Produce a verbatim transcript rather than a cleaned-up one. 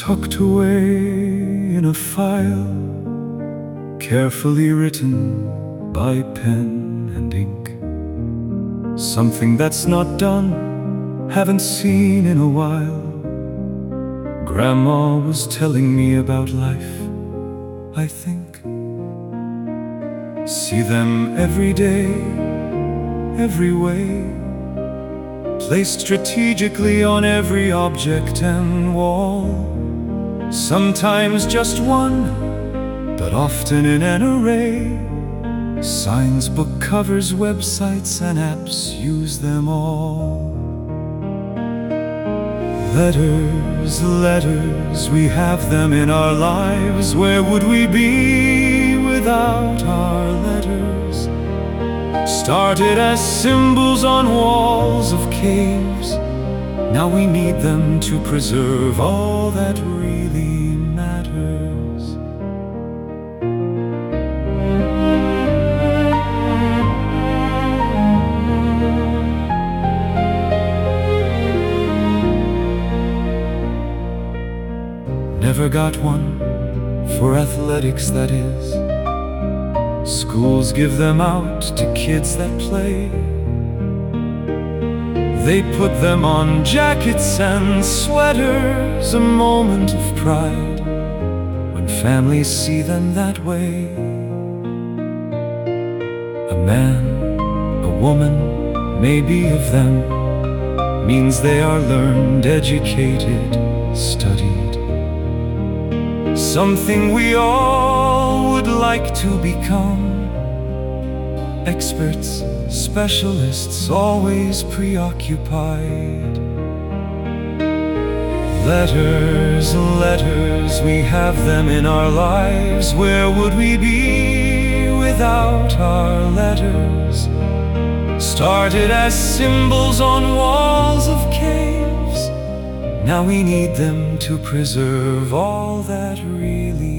tucked away in a file, carefully written by pen and ink. Something that's not done, haven't seen in a while. Grandma was telling me about life, I think. See them every day, every way, placed strategically on every object and wall. Sometimes just one, but often in an array. Signs, book covers, websites and apps, use them all. Letters, letters, we have them in our lives. Where would we be without our letters? Started as symbols on walls of caves. Now we need them to preserve all that really matters. Never got one for athletics, that is. Schools give them out to kids that play. They put them on jackets and sweaters, a moment of pride when families see them that way. A man, a woman, maybe of them, means they are learned, educated, studied. Something we all would like to become. Experts, specialists, always preoccupied. Letters, letters, we have them in our lives. Where would we be without our letters? Started as symbols on walls of caves. Now we need them to preserve all that really